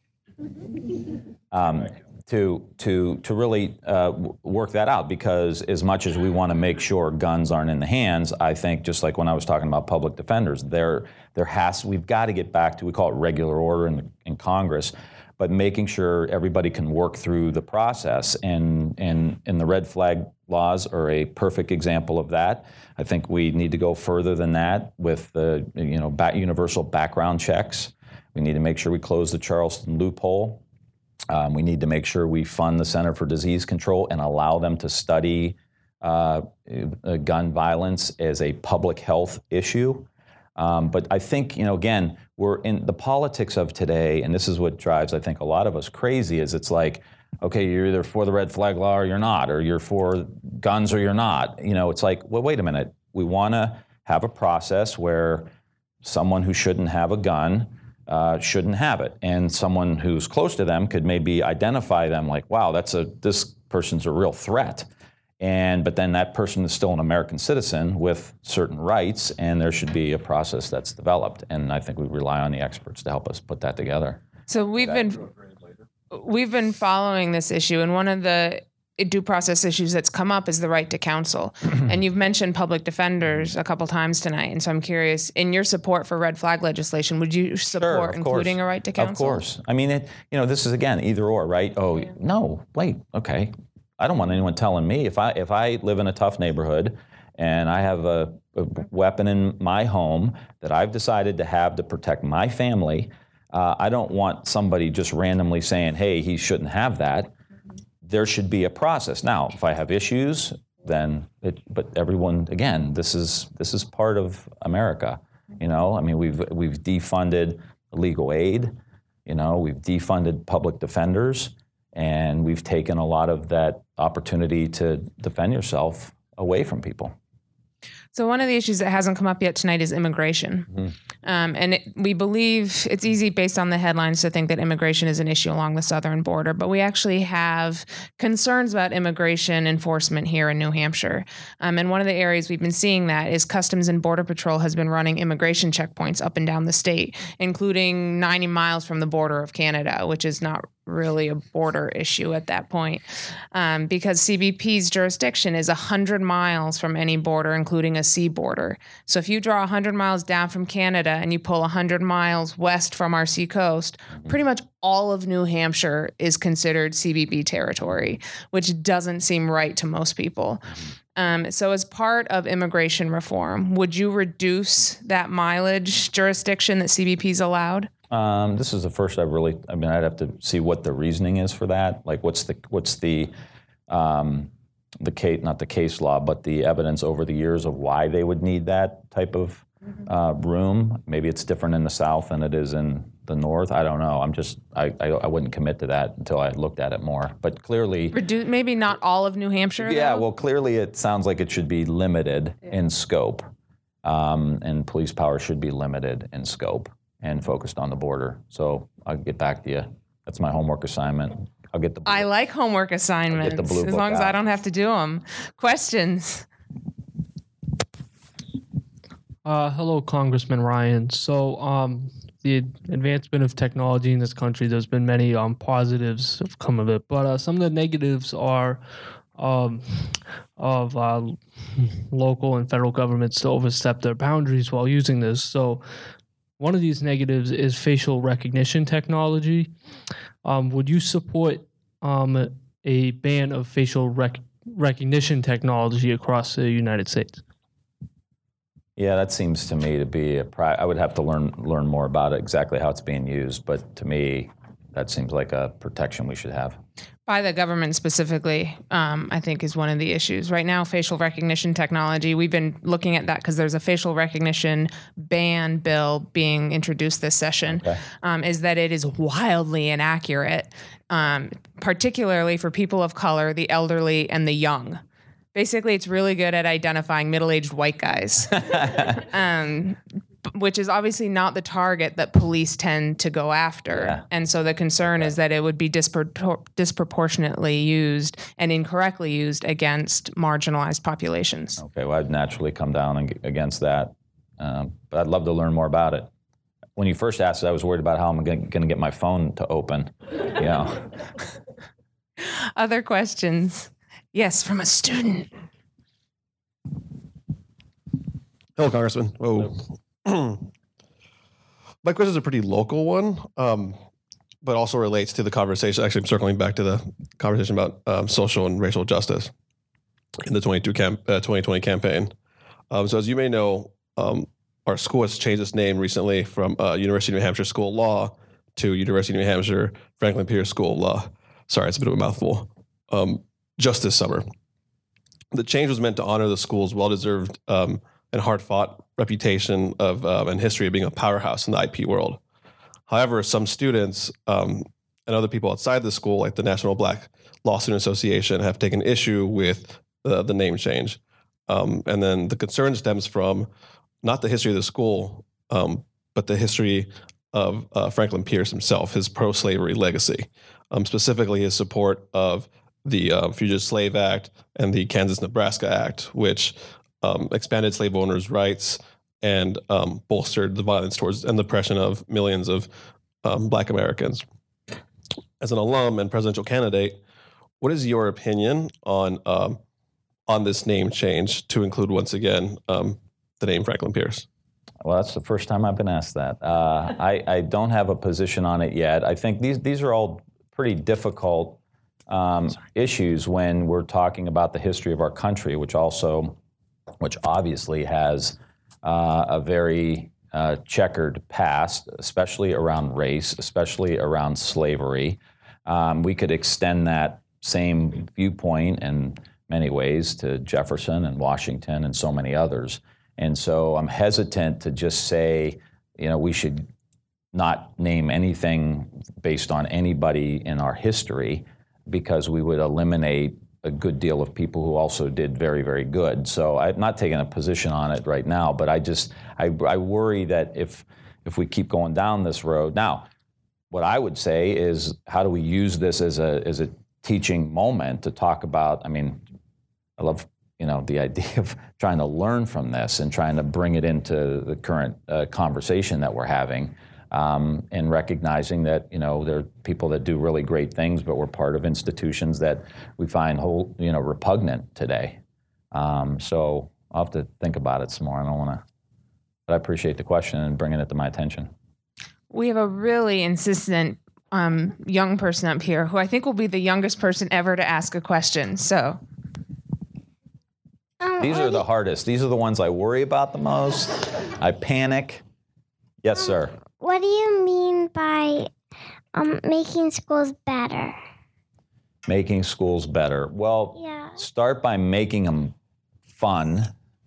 to really work that out, because as much as we want to make sure guns aren't in the hands, I think just like when I was talking about public defenders, we've got to get back to, we call it regular order in Congress, but making sure everybody can work through the process, and the red flag laws are a perfect example of that. I think we need to go further than that with the universal background checks. We need to make sure we close the Charleston loophole. We need to make sure we fund the Center for Disease Control and allow them to study gun violence as a public health issue. But I think, again, we're in the politics of today, and this is what drives, I think, a lot of us crazy, is it's like, okay, you're either for the red flag law or you're not, or you're for guns or you're not. It's like, well, wait a minute. We want to have a process where someone who shouldn't have a gun shouldn't have it, and someone who's close to them could maybe identify them like, wow, this person's a real threat, but then that person is still an American citizen with certain rights, and there should be a process that's developed, and I think we rely on the experts to help us put that together. So we've been following this issue, and one of the due process issues that's come up is the right to counsel. And you've mentioned public defenders a couple times tonight. And so I'm curious, in your support for red flag legislation, would you support including a right to counsel? Of course. I mean, this is, again, either or, right? Oh, no, wait, okay. I don't want anyone telling me if I live in a tough neighborhood and I have a weapon in my home that I've decided to have to protect my family, I don't want somebody just randomly saying, hey, he shouldn't have that. There should be a process. Now, if I have issues, then but everyone, again, this is part of America. I mean, we've defunded legal aid. We've defunded public defenders, and we've taken a lot of that opportunity to defend yourself away from people. So one of the issues that hasn't come up yet tonight is immigration. We believe it's easy based on the headlines to think that immigration is an issue along the southern border, but we actually have concerns about immigration enforcement here in New Hampshire. And one of the areas we've been seeing that is Customs and Border Patrol has been running immigration checkpoints up and down the state, including 90 miles from the border of Canada, which is not really a border issue at that point, because CBP's jurisdiction is 100 miles from any border, including a sea border. So if you draw 100 miles down from Canada and you pull 100 miles west from our sea coast, pretty much all of New Hampshire is considered CBP territory, which doesn't seem right to most people. So as part of immigration reform, would you reduce that mileage jurisdiction that CBP's allowed? This is the first I'd have to see what the reasoning is for that. Like, what's the case, not the case law, but the evidence over the years of why they would need that type of room. Maybe it's different in the South than it is in the North. I don't know. I wouldn't commit to that until I looked at it more. But clearly, maybe not all of New Hampshire. Yeah. Though? Well, clearly it sounds like it should be limited in scope, and police power should be limited in scope and focused on the border. So I'll get back to you. That's my homework assignment. I'll get the. I like homework assignments as long as I don't have to do them. Questions? Hello, Congressman Ryan. So, the advancement of technology in this country, there's been many positives have come of it, but some of the negatives are of local and federal governments to overstep their boundaries while using this. So, one of these negatives is facial recognition technology. Would you support a ban of facial recognition technology across the United States? Yeah, that seems to me to be I would have to learn more about it, exactly how it's being used. But to me, that seems like a protection we should have. By the government specifically, I think is one of the issues. Right now, facial recognition technology, we've been looking at that because there's a facial recognition ban bill being introduced this session, is that it is wildly inaccurate, particularly for people of color, the elderly, and the young. Basically, it's really good at identifying middle-aged white guys, which is obviously not the target that police tend to go after. Yeah. And so the concern is that it would be disproportionately used and incorrectly used against marginalized populations. Okay, well, I'd naturally come down against that, but I'd love to learn more about it. When you first asked it, I was worried about how I'm going to get my phone to open. Other questions? Yes, from a student. Hello, Congressman. Whoa. My question is a pretty local one, but also relates to the conversation. Actually, I'm circling back to the conversation about social and racial justice in the 2020 campaign. So as you may know, our school has changed its name recently from University of New Hampshire School of Law to University of New Hampshire Franklin Pierce School of Law. Sorry, it's a bit of a mouthful. Just this summer. The change was meant to honor the school's well-deserved and hard-fought reputation of and history of being a powerhouse in the IP world. However, some students and other people outside the school, like the National Black Law Student Association, have taken issue with the name change. And then the concern stems from not the history of the school, but the history of Franklin Pierce himself, his pro-slavery legacy, specifically his support of the Fugitive Slave Act and the Kansas-Nebraska Act, which expanded slave owners' rights and bolstered the violence towards and the oppression of millions of Black Americans. As an alum and presidential candidate, what is your opinion on this name change to include once again the name Franklin Pierce? Well, that's the first time I've been asked that. I don't have a position on it yet. I think these are all pretty difficult issues when we're talking about the history of our country, which obviously has a very checkered past, especially around race, especially around slavery. We could extend that same viewpoint in many ways to Jefferson and Washington and so many others. And so I'm hesitant to just say, we should not name anything based on anybody in our history, because we would eliminate a good deal of people who also did very, very good. So I'm not taking a position on it right now, but I worry that if we keep going down this road. Now, what I would say is, how do we use this as a teaching moment to talk about? I mean, I love the idea of trying to learn from this and trying to bring it into the current conversation that we're having, and recognizing that there are people that do really great things, but we're part of institutions that we find repugnant today. So I'll have to think about it some more. I don't want to, but I appreciate the question and bringing it to my attention. We have a really insistent young person up here who I think will be the youngest person ever to ask a question. So. These are the hardest. These are the ones I worry about the most. I panic. Yes, sir. What do you mean by making schools better? Making schools better. Well, Start by making them fun.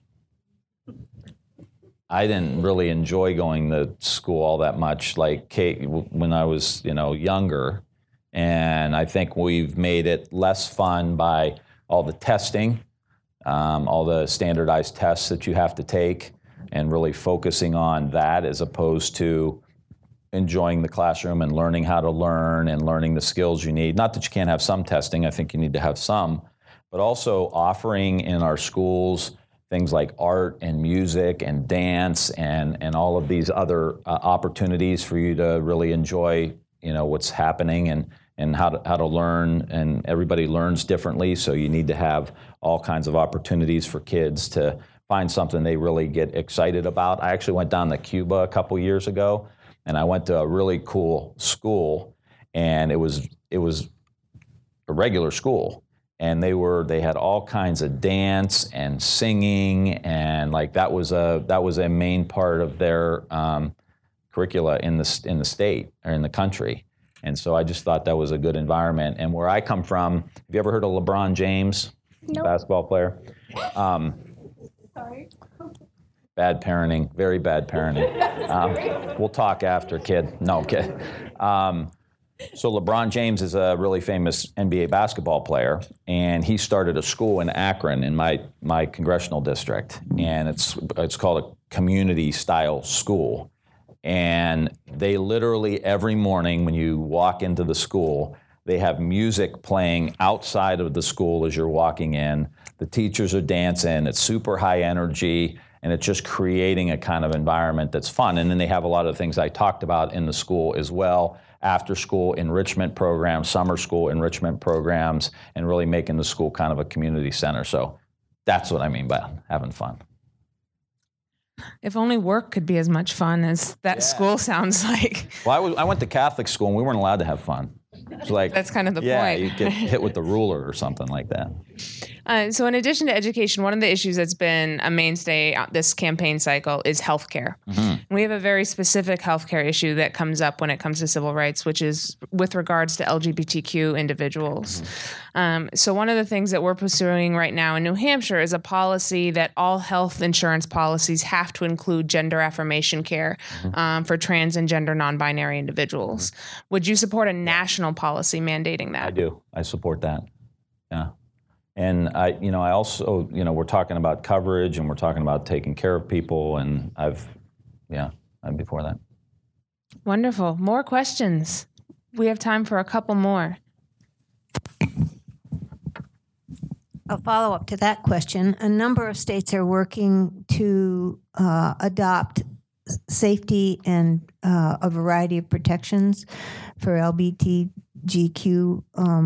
I didn't really enjoy going to school all that much, like when I was, younger. And I think we've made it less fun by all the testing, all the standardized tests that you have to take, and really focusing on that as opposed to enjoying the classroom and learning how to learn and learning the skills you need. Not that you can't have some testing, I think you need to have some, but also offering in our schools things like art and music and dance and all of these other opportunities for you to really enjoy, what's happening and how to learn. And everybody learns differently, so you need to have all kinds of opportunities for kids to find something they really get excited about. I actually went down to Cuba a couple years ago, and I went to a really cool school, and it was a regular school. And they had all kinds of dance and singing, and that was a main part of their curricula in the state or in the country. And so I just thought that was a good environment. And where I come from, have you ever heard of LeBron James, nope. Basketball player? Sorry. Bad parenting, very bad parenting. We'll talk after, kid. No, kid. So LeBron James is a really famous NBA basketball player, and he started a school in Akron in my congressional district, and it's called a community-style school. And they literally every morning when you walk into the school, they have music playing outside of the school as you're walking in. The teachers are dancing. It's super high energy, and it's just creating a kind of environment that's fun. And then they have a lot of things I talked about in the school as well. After school enrichment programs, summer school enrichment programs, and really making the school kind of a community center. So that's what I mean by having fun. If only work could be as much fun as that school sounds like. Well, I went to Catholic school, and we weren't allowed to have fun. It's like, that's kind of the point. Yeah, you get hit with the ruler or something like that. So in addition to education, one of the issues that's been a mainstay this campaign cycle is healthcare. Mm-hmm. We have a very specific healthcare issue that comes up when it comes to civil rights, which is with regards to LGBTQ individuals. Mm-hmm. So one of the things that we're pursuing right now in New Hampshire is a policy that all health insurance policies have to include gender affirmation care for trans and gender non-binary individuals. Mm-hmm. Would you support a national policy mandating that? I do. I support that. Yeah. And I also, we're talking about coverage and we're talking about taking care of people, and I'm before that. Wonderful. More questions. We have time for a couple more. A follow-up to that question. A number of states are working to adopt safety and a variety of protections for LGBTQ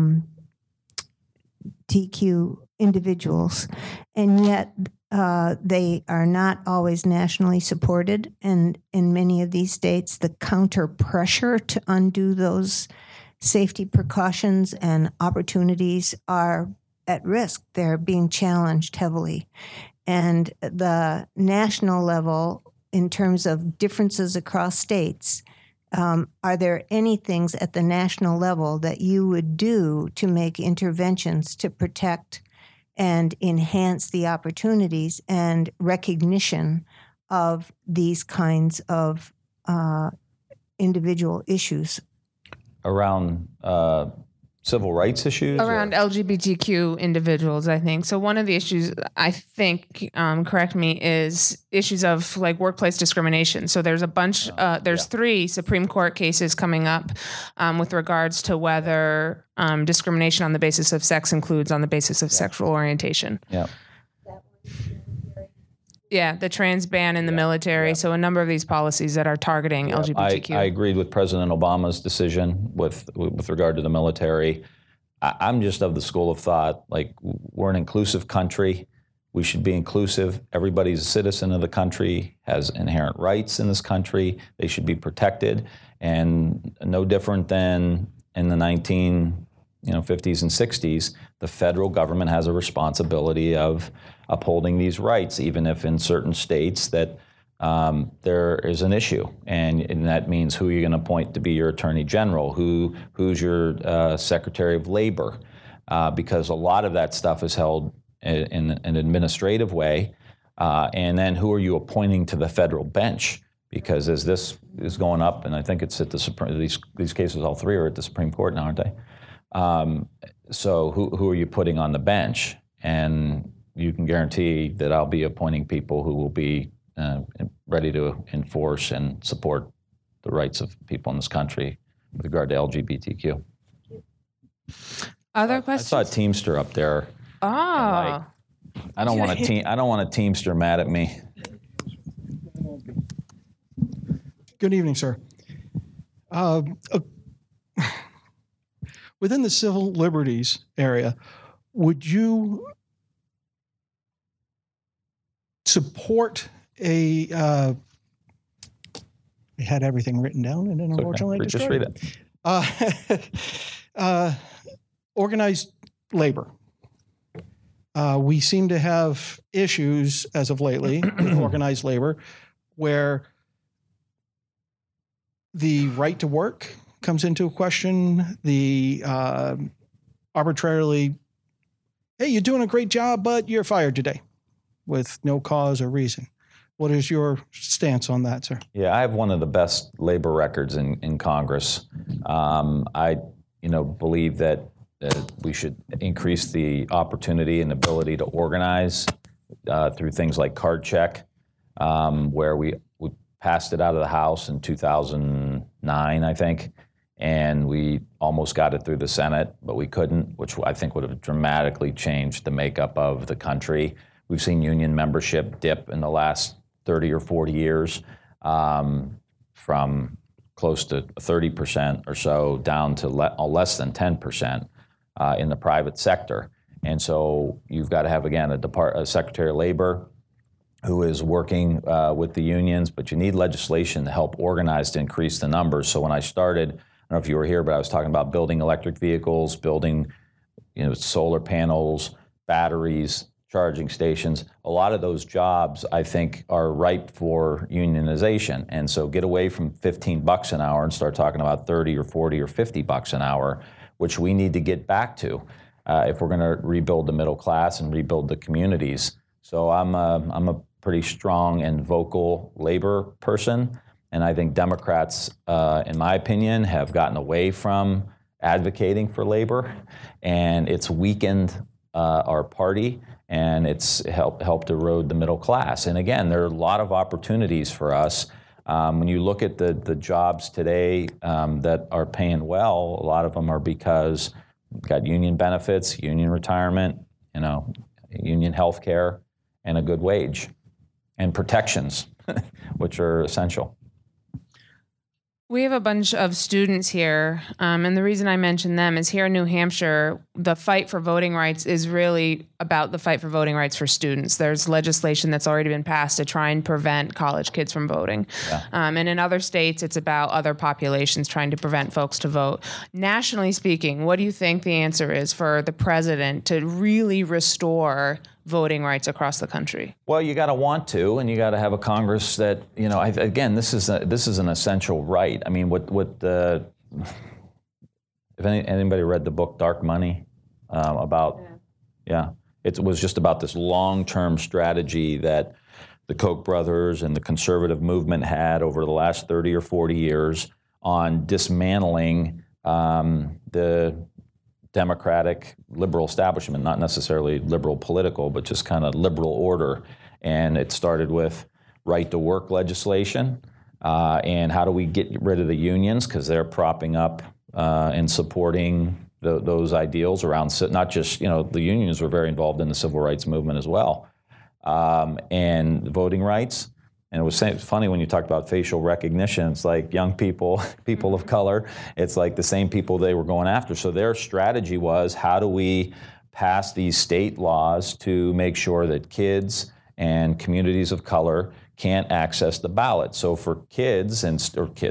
TQ individuals, and yet they are not always nationally supported. And in many of these states, the counter pressure to undo those safety precautions and opportunities are at risk. They're being challenged heavily. And the national level, in terms of differences across states, are there any things at the national level that you would do to make interventions to protect and enhance the opportunities and recognition of these kinds of individual issues? Around civil rights issues? Around LGBTQ individuals, I think. So one of the issues, I think, correct me, is issues of like workplace discrimination. So there's a bunch, there's 3 Supreme Court cases coming up with regards to whether discrimination on the basis of sex includes on the basis of sexual orientation. Yeah. Yeah, the trans ban in the military. Yeah. So a number of these policies that are targeting LGBTQ. I agreed with President Obama's decision with regard to the military. I'm just of the school of thought, like, we're an inclusive country. We should be inclusive. Everybody's a citizen of the country, has inherent rights in this country. They should be protected. And no different than in the 50s and 60s, the federal government has a responsibility of upholding these rights, even if in certain states that there is an issue. And that means who you're going to appoint to be your attorney general, who's your secretary of labor, because a lot of that stuff is held in an administrative way. And then who are you appointing to the federal bench? Because as this is going up, and I think it's at the Supreme, these cases, all 3 are at the Supreme Court now, aren't they? So who are you putting on the bench? And you can guarantee that I'll be appointing people who will be ready to enforce and support the rights of people in this country with regard to LGBTQ. Other questions? I saw a Teamster up there. Oh. I don't want a Teamster mad at me. Good evening, sir. Within the civil liberties area, would you support I had everything written down, and then unfortunately I just read it. Organized labor. We seem to have issues as of lately with organized labor where the right to work comes into question, the arbitrarily, hey, you're doing a great job, but you're fired today with no cause or reason. What is your stance on that, sir? Yeah, I have one of the best labor records in Congress. I believe that we should increase the opportunity and ability to organize through things like card check, where we passed it out of the House in 2009, I think, and we almost got it through the Senate, but we couldn't, which I think would have dramatically changed the makeup of the country. We've seen union membership dip in the last 30 or 40 years from close to 30% or so down to less than 10% in the private sector. And so you've got to have, again, a Secretary of Labor who is working with the unions, but you need legislation to help organize to increase the numbers. So when I started, I don't know if you were here, but I was talking about building electric vehicles, building solar panels, batteries, charging stations. A lot of those jobs, I think, are ripe for unionization. And so get away from $15 an hour and start talking about 30 or 40 or $50 an hour, which we need to get back to if we're going to rebuild the middle class and rebuild the communities. So I'm a pretty strong and vocal labor person, and I think Democrats, in my opinion, have gotten away from advocating for labor, and it's weakened our party, and it's helped erode the middle class. And again, there are a lot of opportunities for us. When you look at the jobs today that are paying well, a lot of them are because we've got union benefits, union retirement, union health care, and a good wage, and protections, which are essential. We have a bunch of students here, and the reason I mention them is here in New Hampshire, the fight for voting rights is really about the fight for voting rights for students. There's legislation that's already been passed to try and prevent college kids from voting. Yeah. And in other states, it's about other populations trying to prevent folks to vote. Nationally speaking, what do you think the answer is for the president to really restore voting rights across the country? Well, you got to want to, and you got to have a Congress that, again, this is an essential right. I mean, if anybody read the book Dark Money it was just about this long-term strategy that the Koch brothers and the conservative movement had over the last 30 or 40 years on dismantling the democratic liberal establishment, not necessarily liberal political, but just kind of liberal order. And it started with right to work legislation. And how do we get rid of the unions, because they're propping up and supporting those ideals around, not just, the unions were very involved in the civil rights movement as well. And voting rights. And it was funny when you talked about facial recognition. It's like young people, people of color, it's like the same people they were going after. So their strategy was, how do we pass these state laws to make sure that kids and communities of color can't access the ballot? So for students,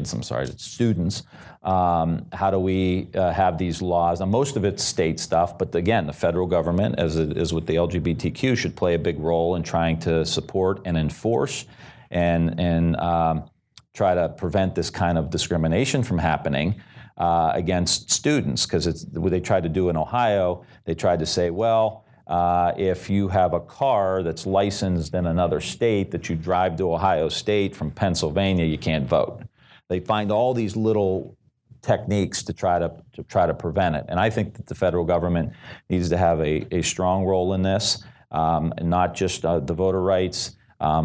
how do we have these laws? Now, most of it's state stuff, but again, the federal government, as it is with the LGBTQ, should play a big role in trying to support and enforce and try to prevent this kind of discrimination from happening against students. Because what they tried to do in Ohio, they tried to say, well, if you have a car that's licensed in another state that you drive to Ohio State from Pennsylvania, you can't vote. They find all these little techniques to try to prevent it. And I think that the federal government needs to have a strong role in this, and not just the voter rights.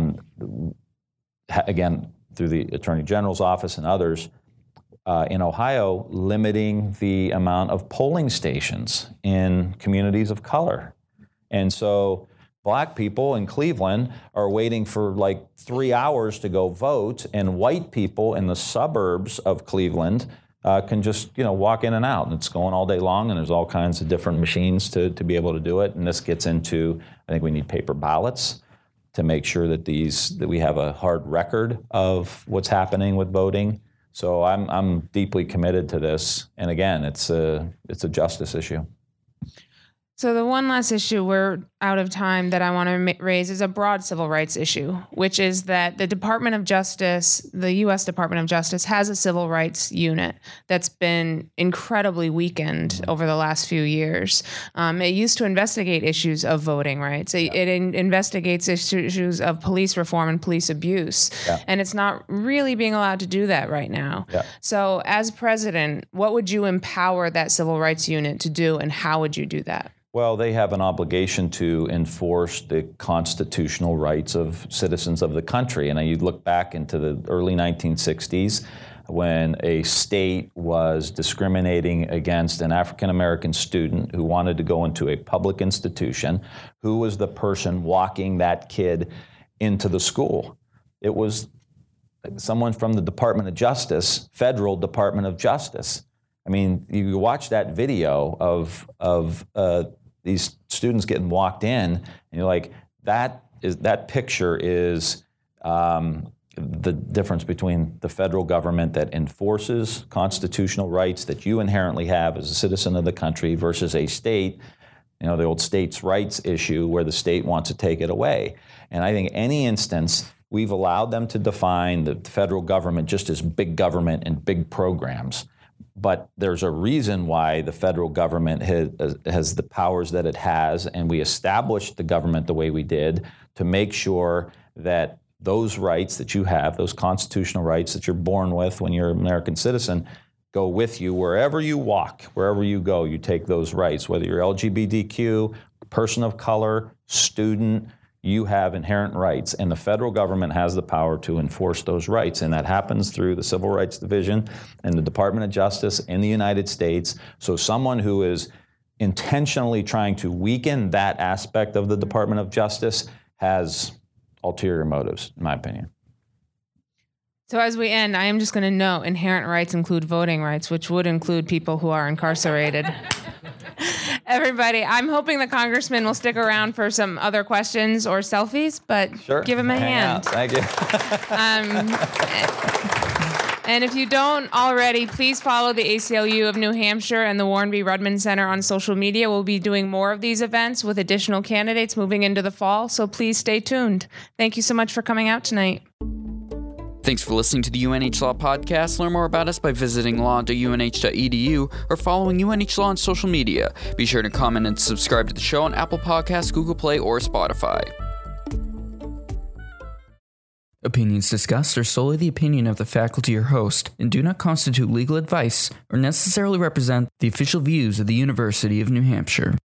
Again, through the Attorney General's office and others, in Ohio, limiting the amount of polling stations in communities of color. And so black people in Cleveland are waiting for like 3 hours to go vote, and white people in the suburbs of Cleveland can just walk in and out, and it's going all day long, and there's all kinds of different machines to be able to do it. And this gets into, I think we need paper ballots to make sure that we have a hard record of what's happening with voting. So I'm deeply committed to this, and again, it's a justice issue. So the one last issue, we're out of time, that I want to raise is a broad civil rights issue, which is that the Department of Justice, the U.S. Department of Justice, has a civil rights unit that's been incredibly weakened over the last few years. It used to investigate issues of voting rights. It investigates issues of police reform and police abuse. Yeah. And it's not really being allowed to do that right now. Yeah. So as president, what would you empower that civil rights unit to do, and how would you do that? Well, they have an obligation to enforce the constitutional rights of citizens of the country. And you look back into the early 1960s when a state was discriminating against an African-American student who wanted to go into a public institution. Who was the person walking that kid into the school? It was someone from the Department of Justice, Federal Department of Justice. I mean, you watch that video of these students getting walked in, and you're like, that picture is the difference between the federal government that enforces constitutional rights that you inherently have as a citizen of the country versus a state, the old states' rights issue where the state wants to take it away. And I think any instance, we've allowed them to define the federal government just as big government and big programs. But there's a reason why the federal government has the powers that it has, and we established the government the way we did to make sure that those rights that you have, those constitutional rights that you're born with when you're an American citizen, go with you wherever you walk, wherever you go. You take those rights, whether you're LGBTQ, person of color, student, you have inherent rights, and the federal government has the power to enforce those rights, and that happens through the Civil Rights Division and the Department of Justice in the United States. So someone who is intentionally trying to weaken that aspect of the Department of Justice has ulterior motives, in my opinion. So as we end, I am just going to note inherent rights include voting rights, which would include people who are incarcerated. Everybody, I'm hoping the congressman will stick around for some other questions or selfies, but sure. Give him a hand. Thank you. And if you don't already, please follow the ACLU of New Hampshire and the Warren B. Rudman Center on social media. We'll be doing more of these events with additional candidates moving into the fall, so please stay tuned. Thank you so much for coming out tonight. Thanks for listening to the UNH Law Podcast. Learn more about us by visiting law.unh.edu or following UNH Law on social media. Be sure to comment and subscribe to the show on Apple Podcasts, Google Play, or Spotify. Opinions discussed are solely the opinion of the faculty or host and do not constitute legal advice or necessarily represent the official views of the University of New Hampshire.